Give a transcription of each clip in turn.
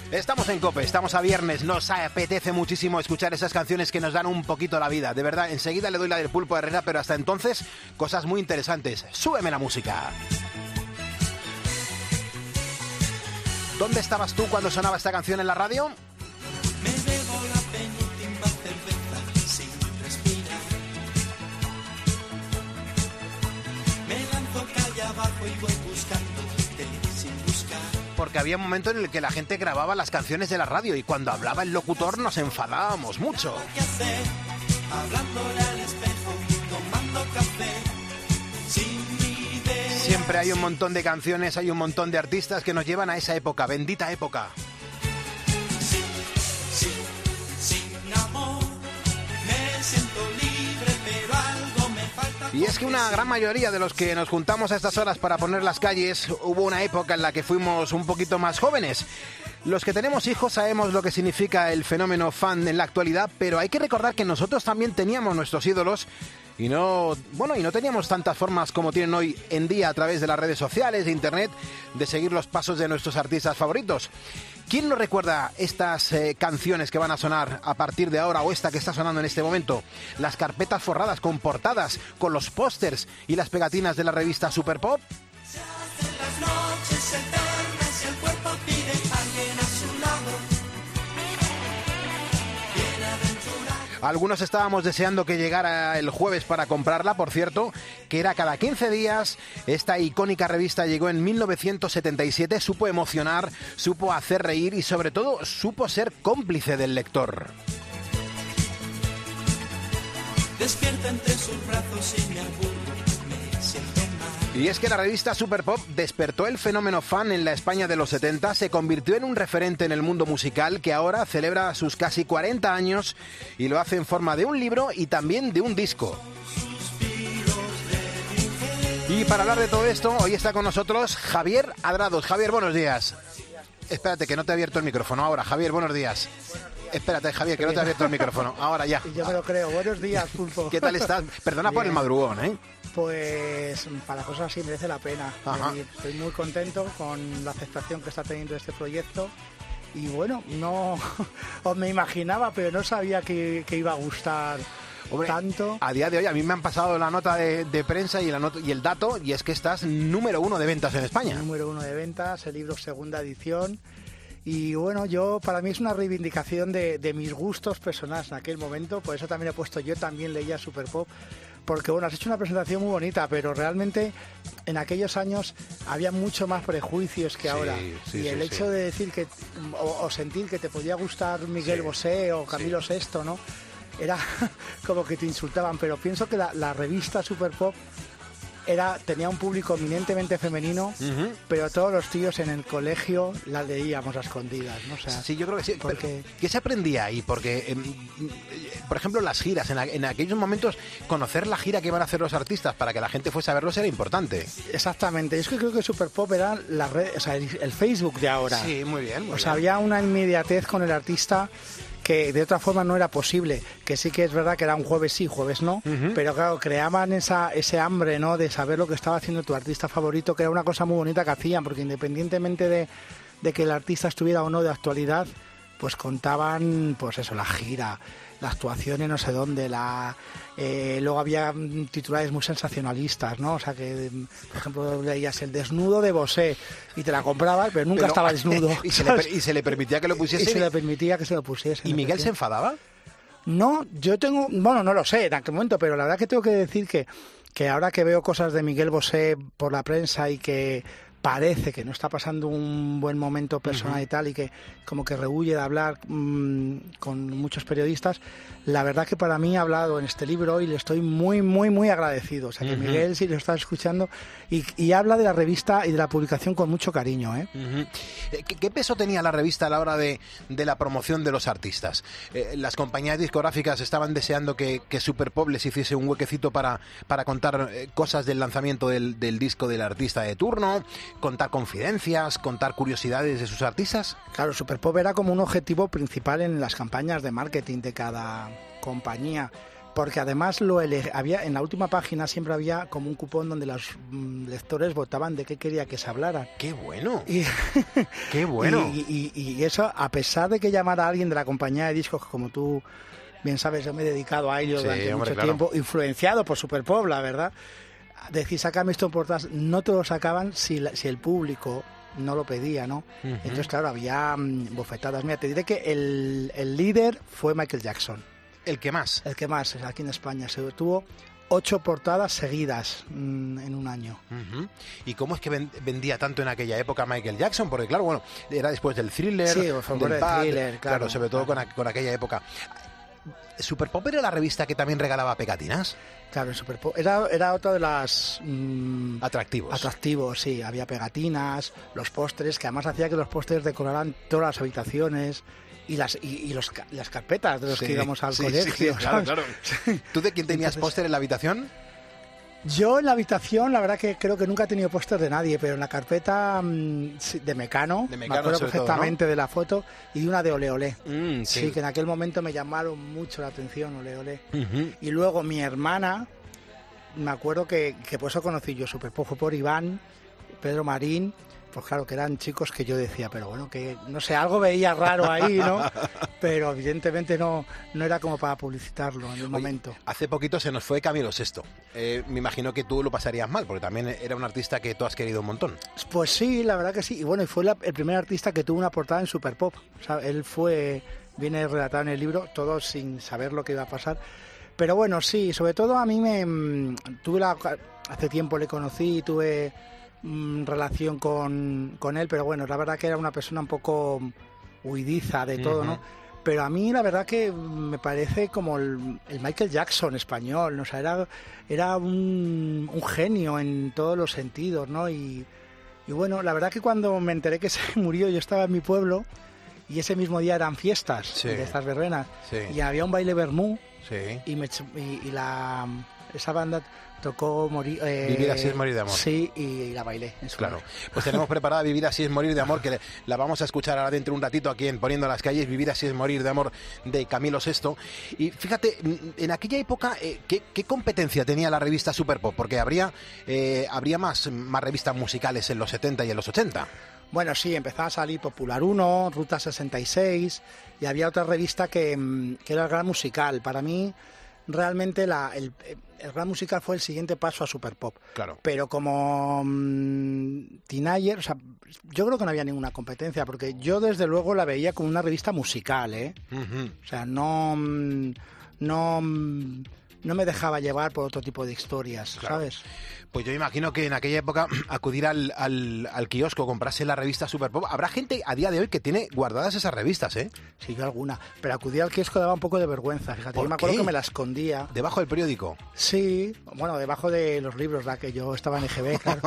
Estamos en COPE, estamos a viernes, nos apetece muchísimo escuchar esas canciones que nos dan un poquito la vida. De verdad, enseguida le doy la del Pulpo de Herrera, pero hasta entonces, cosas muy interesantes. Súbeme la música. ¿Dónde estabas tú cuando sonaba esta canción en la radio? Me bebo la penúltima cerveza sin respirar. Me lanzo calle abajo y voy buscándote sin buscar. Porque había un momento en el que la gente grababa las canciones de la radio y cuando hablaba el locutor nos enfadábamos mucho. ¿Qué hacer? Hablándole al espejo, tomando café, sin idea. Siempre hay un montón de canciones, hay un montón de artistas que nos llevan a esa época, bendita época. Sin amor, me siento libre, pero algo me falta. Y es que una gran mayoría de los que nos juntamos a estas horas para poner las calles, hubo una época en la que fuimos un poquito más jóvenes. Los que tenemos hijos sabemos lo que significa el fenómeno fan en la actualidad, pero hay que recordar que nosotros también teníamos nuestros ídolos y no teníamos tantas formas como tienen hoy en día a través de las redes sociales, de internet, de seguir los pasos de nuestros artistas favoritos. ¿Quién no recuerda estas canciones que van a sonar a partir de ahora o esta que está sonando en este momento? Las carpetas forradas con portadas, con los pósters y las pegatinas de la revista Super Pop. Se hacen las noches eternas y el cuerpo pide a alguien a su lado. Algunos estábamos deseando que llegara el jueves para comprarla, por cierto, que era cada 15 días. Esta icónica revista llegó en 1977, supo emocionar, supo hacer reír y sobre todo supo ser cómplice del lector. Despierta entre sus brazos y me aburro, me siento mal. Y es que la revista Super Pop despertó el fenómeno fan en la España de los 70, se convirtió en un referente en el mundo musical que ahora celebra sus casi 40 años y lo hace en forma de un libro y también de un disco. Y para hablar de todo esto, hoy está con nosotros Javier Adrados. Javier, buenos días. Espérate, que no te he abierto el micrófono. Ahora, Javier, buenos días. Espérate, Javier, que no te he abierto el micrófono. Ahora ya. Yo me lo creo. Buenos días, Pulpo. ¿Qué tal estás? Perdona por el madrugón, ¿eh? Pues para cosas así merece la pena venir. Estoy muy contento con la aceptación que está teniendo este proyecto. Y bueno, no os me imaginaba, pero no sabía que iba a gustar. Hombre, tanto. A día de hoy a mí me han pasado la nota de prensa y el dato, y es que estás número 1 de ventas en España. Número 1 de ventas, el libro segunda edición. Y bueno, para mí es una reivindicación de mis gustos personales en aquel momento, por eso también he puesto, yo también leía Super Pop, porque bueno, has hecho una presentación muy bonita, pero realmente en aquellos años había mucho más prejuicios que ahora. Y el hecho de decir que, o sentir que te podía gustar Miguel Bosé o Camilo VI, ¿no? Era como que te insultaban, pero pienso que la revista Super Pop tenía un público eminentemente femenino, pero todos los tíos en el colegio la leíamos a escondidas, ¿no? O sea, sí, yo creo que sí. Porque... ¿Qué se aprendía ahí? Porque, por ejemplo, las giras, en aquellos momentos, conocer la gira que iban a hacer los artistas para que la gente fuese a verlos era importante. Exactamente. Es que creo que Super Pop era la red, o sea, el Facebook de ahora. Sí, muy bien. O sea, había una inmediatez con el artista que de otra forma no era posible, que sí que es verdad que era un jueves sí, jueves no, pero claro, creaban ese hambre, ¿no?, de saber lo que estaba haciendo tu artista favorito, que era una cosa muy bonita que hacían, porque independientemente de que el artista estuviera o no de actualidad, pues contaban, pues eso, la gira, la actuación en no sé dónde, luego había titulares muy sensacionalistas, ¿no? O sea que, por ejemplo, leías el desnudo de Bosé y te la comprabas, pero nunca estaba desnudo. ¿Y se le permitía que lo pusiese? Y se le permitía que se lo pusiese. ¿Y Miguel se enfadaba? No, no lo sé en aquel momento, pero la verdad que tengo que decir que ahora que veo cosas de Miguel Bosé por la prensa y que parece que no está pasando un buen momento personal y tal, y que como que rehuye de hablar con muchos periodistas, la verdad que para mí ha hablado en este libro y le estoy muy, muy, muy agradecido. O sea, que Miguel, si lo está escuchando, y habla de la revista y de la publicación con mucho cariño, ¿eh? ¿Qué peso tenía la revista a la hora de la promoción de los artistas? Las compañías discográficas estaban deseando que Super Pop les hiciese un huequecito para contar cosas del lanzamiento del disco del artista de turno, contar confidencias, contar curiosidades de sus artistas. Claro, Super Pop era como un objetivo principal en las campañas de marketing de cada compañía, Porque además había en la última página siempre había como un cupón donde los lectores votaban de qué quería que se hablara. ¡Qué bueno! Y, ¡Qué bueno! Y eso, a pesar de que llamara a alguien de la compañía de discos, como tú bien sabes, yo me he dedicado a ello durante mucho tiempo, influenciado por Super Pop, la verdad. Decir, sácame esto en portadas, no te lo sacaban si el público no lo pedía, ¿no? Entonces, claro, había bofetadas. Mira, te diré que el líder fue Michael Jackson. ¿El que más? El que más, aquí en España. Se tuvo 8 portadas seguidas en un año. ¿Y cómo es que vendía tanto en aquella época Michael Jackson? Porque, claro, bueno, era después del Thriller, sí, del Bad, Thriller, claro, sobre todo con aquella época. ¿Super Pop era la revista que también regalaba pegatinas? Claro, Super Pop era otra de las... Atractivos, sí. Había pegatinas, los pósteres, que además hacía que los pósteres decoraran todas las habitaciones y las carpetas de los que íbamos al colegio. Sí, claro. ¿Tú de quién tenías póster en la habitación? Yo en la habitación, la verdad que creo que nunca he tenido póster de nadie, pero en la carpeta de Mecano, me acuerdo perfectamente todo, ¿no? De la foto, y de una de Ole Ole. Sí, que en aquel momento me llamaron mucho la atención, Ole Ole. Y luego mi hermana, me acuerdo que por eso conocí yo Super Pop, fue por Iván, Pedro Marín. Pues claro, que eran chicos que yo decía, pero bueno, que no sé, algo veía raro ahí, ¿no? Pero evidentemente no era como para publicitarlo en el momento. Hace poquito se nos fue Camilo Sesto. Me imagino que tú lo pasarías mal, porque también era un artista que tú has querido un montón. Pues sí, la verdad que sí. Y bueno, fue el primer artista que tuvo una portada en Super Pop. O sea, él viene relatado en el libro, todo sin saber lo que iba a pasar. Pero bueno, sí, sobre todo a mí hace tiempo le conocí, tuve relación con él, pero bueno, la verdad que era una persona un poco huidiza de todo, ¿no? Pero a mí la verdad que me parece como el Michael Jackson español, ¿no? O sea, era un genio en todos los sentidos, ¿no? Y bueno, la verdad que cuando me enteré que se murió, yo estaba en mi pueblo y ese mismo día eran fiestas de estas verbenas, y había un baile vermú, y esa banda tocó Vivir así es morir de amor. Sí, y la bailé. Claro. Pues tenemos preparada Vivir así es morir de amor, que la vamos a escuchar ahora dentro de un ratito aquí en Poniendo las Calles, Vivir así es morir de amor, de Camilo Sesto. Y fíjate, en aquella época, ¿qué competencia tenía la revista Super Pop? Porque habría más revistas musicales en los 70 y en los 80. Bueno, sí, empezaba a salir Popular 1, Ruta 66, y había otra revista que era el Gran Musical. Para mí, realmente el Gran Musical fue el siguiente paso a Super Pop. Claro. Pero como teenager, o sea, yo creo que no había ninguna competencia, porque yo desde luego la veía como una revista musical, ¿eh? O sea, no me dejaba llevar por otro tipo de historias, claro. ¿Sabes? Pues yo imagino que en aquella época acudir al kiosco, comprarse la revista Super Pop, habrá gente a día de hoy que tiene guardadas esas revistas, ¿eh? Sí, yo alguna, pero acudir al kiosco daba un poco de vergüenza, fíjate. Yo me acuerdo que me la escondía. ¿Debajo del periódico? Sí, bueno, debajo de los libros, la que yo estaba en EGB, claro.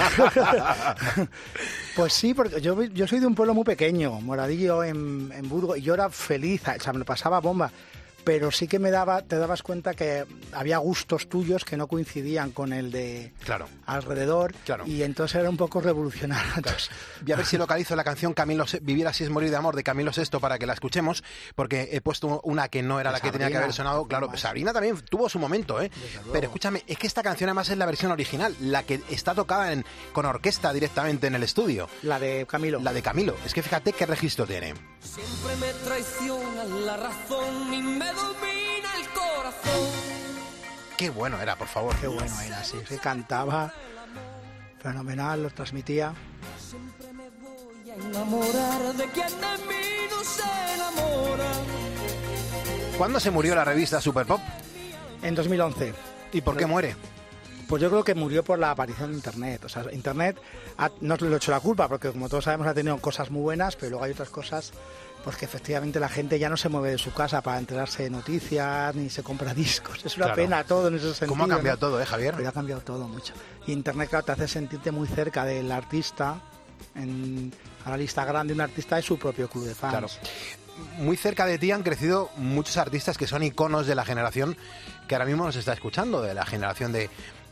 Pues sí, porque yo soy de un pueblo muy pequeño, Moradillo, en Burgos, y yo era feliz, o sea, me lo pasaba bomba. Pero sí que te dabas cuenta que había gustos tuyos que no coincidían con el de alrededor, y entonces era un poco revolucionario. Claro. Voy a ver si localizo la canción Vivir así es morir de amor, de Camilo Sesto, para que la escuchemos, porque he puesto una que no era la que tenía que haber sonado. Claro, Sabrina también tuvo su momento, ¿eh? Pero escúchame, es que esta canción además es la versión original, la que está tocada con orquesta directamente en el estudio. La de Camilo. La de Camilo. Es que fíjate qué registro tiene. Siempre me traiciona la razón y me domina el corazón. Qué bueno era, por favor. Qué bueno era, sí. Se cantaba fenomenal, lo transmitía. Siempre me voy a enamorar de quien de mí no se enamora. ¿Cuándo se murió la revista Super Pop? En 2011. ¿Y por qué muere? Pues yo creo que murió por la aparición de Internet. O sea, Internet no le he hecho la culpa, porque como todos sabemos ha tenido cosas muy buenas, pero luego hay otras cosas pues que efectivamente la gente ya no se mueve de su casa para enterarse de noticias, ni se compra discos. Es una pena todo en ese sentido. ¿Cómo ha cambiado todo, Javier? Pero ha cambiado todo mucho. Y Internet, claro, te hace sentirte muy cerca del artista. Ahora el Instagram de un artista es su propio club de fans. Claro. Muy cerca de ti han crecido muchos artistas que son iconos de la generación que ahora mismo nos está escuchando, de la generación de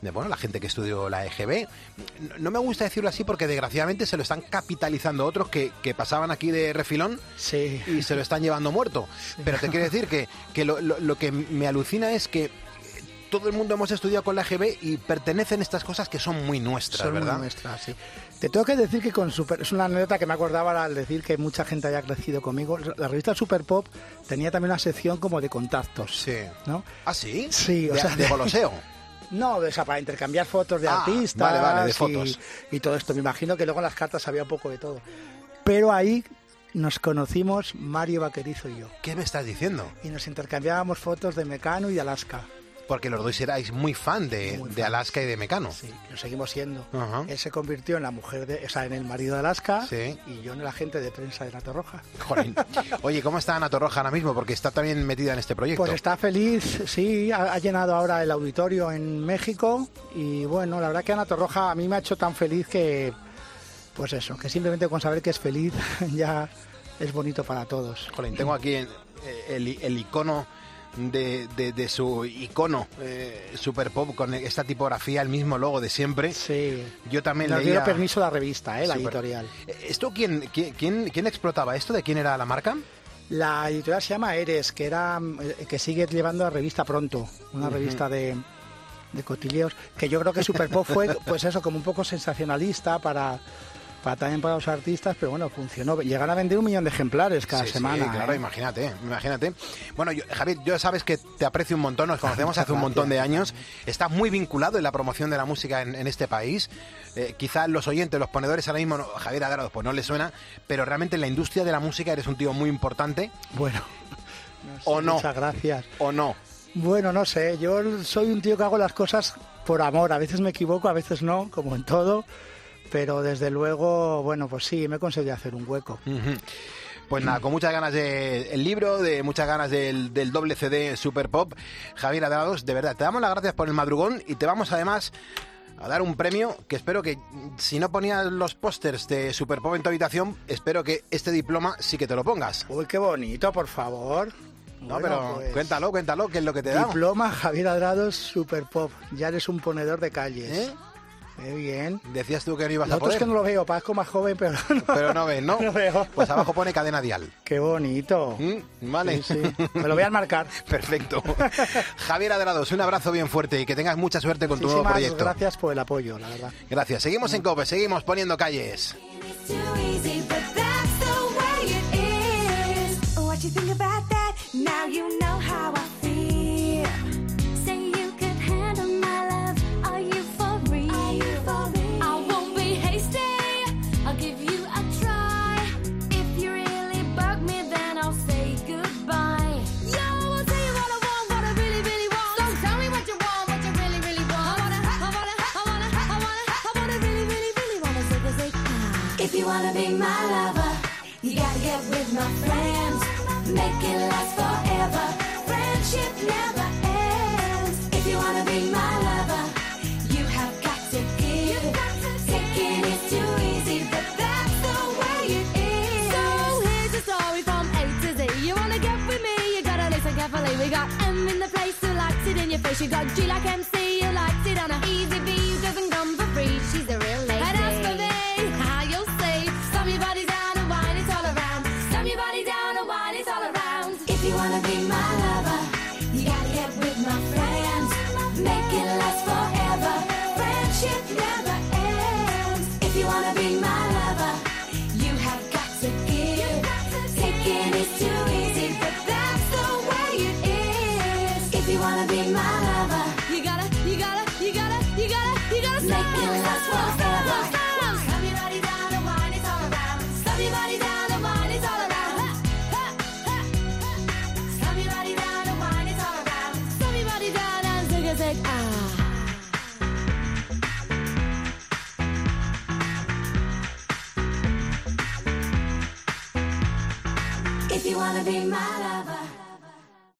bueno, la gente que estudió la EGB. No me gusta decirlo así porque desgraciadamente se lo están capitalizando otros que pasaban aquí de refilón Sí. y se lo están llevando muerto. Pero te quiero decir que lo que me alucina es que todo el mundo hemos estudiado con la EGB y pertenecen estas cosas que son muy nuestras, Son ¿verdad? muy nuestras, sí. Te tengo que decir que es una anécdota que me acordaba al decir que mucha gente haya crecido conmigo. La revista Super Pop tenía también una sección como de contactos. Sí. ¿No? ¿Ah, sí? Sí, o sea, de goloseo. No, o sea, para intercambiar fotos de Ah, artistas vale, de fotos. y todo esto. Me imagino que luego en las cartas había un poco de todo. Pero ahí nos conocimos Mario Vaquerizo y yo. ¿Qué me estás diciendo? Y nos intercambiábamos fotos de Mecano y de Alaska. Porque los dos erais muy fan de Alaska y de Mecano. Sí, lo seguimos siendo. Ajá. Él se convirtió en la mujer en el marido de Alaska, Sí. y yo en el agente de prensa de Ana Torroja. Jolín. Oye, ¿cómo está Ana Torroja ahora mismo? Porque está también metida en este proyecto. Pues está feliz, sí, ha llenado ahora el auditorio en México y bueno, la verdad que Ana Torroja a mí me ha hecho tan feliz que, pues eso, que simplemente con saber que es feliz ya es bonito para todos. Jolín, tengo aquí el icono de su icono Super Pop con esta tipografía, el mismo logo de siempre. Sí. Yo también Nos leía... dio permiso la revista, la Super. editorial. ¿Esto quién explotaba esto? ¿De quién era la marca? La editorial se llama Eres, que sigue llevando la revista Pronto, una revista de cotilleos, que yo creo que Super Pop fue, pues eso, como un poco sensacionalista también para los artistas, pero bueno, funcionó. Llegaron a vender 1 millón de ejemplares cada semana. Sí, claro, imagínate. Bueno, Javier, yo sabes que te aprecio un montón, nos conocemos hace un montón de años, estás muy vinculado en la promoción de la música en este país. Quizás los oyentes, los ponedores ahora mismo, Javier Adrados, pues no les suena, pero realmente en la industria de la música eres un tío muy importante. Bueno, ¿O no? Muchas gracias. ¿O no? Bueno, no sé, yo soy un tío que hago las cosas por amor, a veces me equivoco, a veces no, como en todo. Pero desde luego, bueno, pues sí, me he conseguido hacer un hueco. Pues nada, con muchas ganas del libro, muchas ganas del doble CD Super Pop. Javier Adrados, de verdad, te damos las gracias por el madrugón y te vamos además a dar un premio que espero que, si no ponías los pósters de Super Pop en tu habitación, espero que este diploma sí que te lo pongas. Uy, qué bonito, por favor. No, Bueno, pero pues, cuéntalo, ¿qué es lo que te da? diploma Javier Adrados Super Pop. Ya eres un ponedor de calles. ¿Eh? Qué bien. Decías tú que no ibas Lo a otro es poder. que no lo veo, parezco más joven, pero no. Pero no ves, ¿no? No veo. Pues abajo pone cadena dial. Qué bonito. Vale. Sí, sí. Me lo voy a marcar. Perfecto. Javier Adrados, un abrazo bien fuerte y que tengas mucha suerte con tu nuevo Muchísimas proyecto. gracias por el apoyo, la verdad. Gracias. Seguimos en COPE, seguimos poniendo calles. It's too easy, but that's the way it is. What you think about that? Now you know how I feel. Say you could handle my love. Are you for real? I won't be hasty. I'll give you a try. If you really bug me, then I'll say goodbye. Yo, I'll tell you what I want, what I really, really want. So tell me what you want, what you really, really want. I wanna really, really, really wanna say, if you wanna be my lover, you gotta get with my friends. Make it last forever. Friendship never ends. If you wanna be my lover, you have got to give. Taking is too easy, but that's the way it is. So here's a story from A to Z. You wanna get with me, you gotta listen carefully. We got M in the place who likes it in your face. You got G like MC who likes it on a easy B who doesn't come for free. She's a real lady. And as for me, how you'll see, slam your body down and wine it all around. Slam your body down and wine it all around. If you wanna be my lover, you gotta get with my friends. Make it last forever. Friendship never ends. If you wanna be my lover, you have got to give. Taking is too easy, but that's the way it is. If you wanna be my lover, you gotta make it last forever. Slam your body down and wine it all around. Slam your body down and wine it all around. Slam your body down and wine it all around. Slam your body down and take a sec. If you wanna be my lover.